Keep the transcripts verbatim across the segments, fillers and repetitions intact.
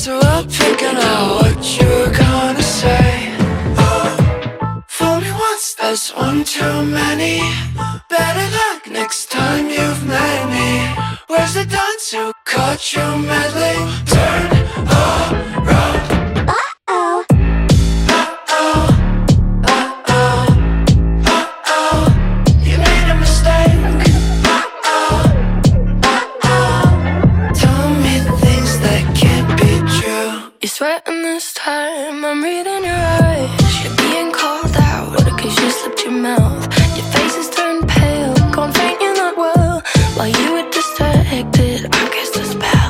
eyes are up, thinking out what you're gonna say. Oh, fool me once, that's one too many. Better luck next time you've met me. Where's the dunce who caught you meddling? Turn around. Uh-oh. Uh-oh. Uh-oh. Uh-oh. You made a mistake. Uh-oh. Uh-oh. Tell me things that can't be true. You're sweating this time, I'm reading your eyes. You're being called out, cause you slipped your mouth. Your face is turned pale, gone faint, you're not well. While you were distracted, I cast a spell.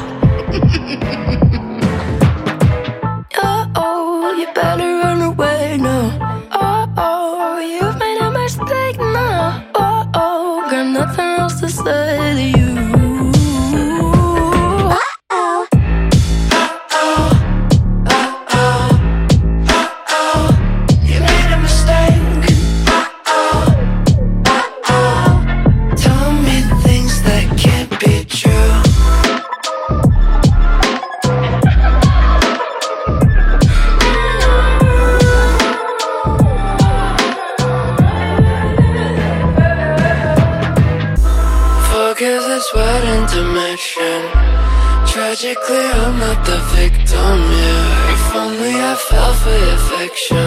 Uh-oh, you better run away now. Uh-oh, you've made a mistake now. Uh-oh, got nothing else to say to you. Uh-oh. Uh-oh. Uh-oh. Uh-oh. You made a mistake. Uh-oh. Uh-oh. Tell me things that can't be true. Forgive this word intermission. Tragically, I'm not the victim here. If only I fell for your fiction.